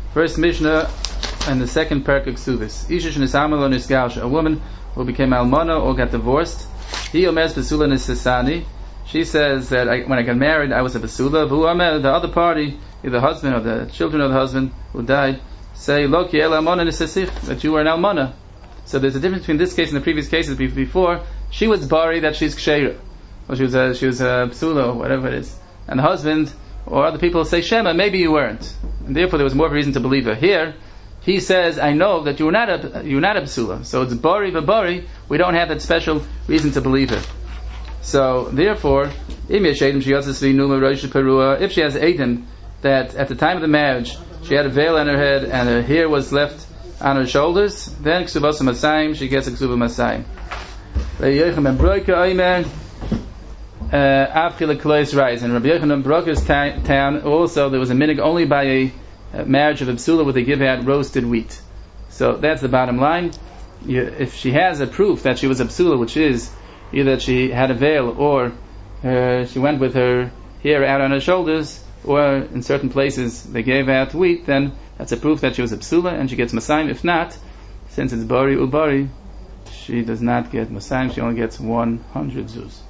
First Mishnah and the second Perek Ksuvis. Isha shenisamah lo nisgalsha. A woman who became almana or got divorced. He omes besula nisasani. She says that when I got married, I was a besula. V'hu omer, the other party, either the husband or the children of the husband who died, say lo ki el almana nisasich, that you were an almana. So there's a difference between this case and the previous cases before. She was bari that she's ksheira, or she was a besula, or whatever it is, and the husband or other people say shema, maybe you weren't, and therefore there was more reason to believe her. Here he says, I know that you're not a besula, so it's bari v'bari. We don't have that special reason to believe her. So therefore, if she has edim that at the time of the marriage she had a veil on her head and her hair was left on her shoulders, then ksuvas masayim, she gets a ksuva masayim. And Rabbi Yochanan Broker's town also there was a minig only by a marriage of a psula where they give out roasted wheat. So that's the bottom line. If she has a proof that she was a psula, which is either that she had a veil or she went with her hair out on her shoulders, or in certain places they gave out wheat, then that's a proof that she was a psula and she gets masayim. If not, since it's bari ubari, she does not get masayim, she only gets 100 zuz.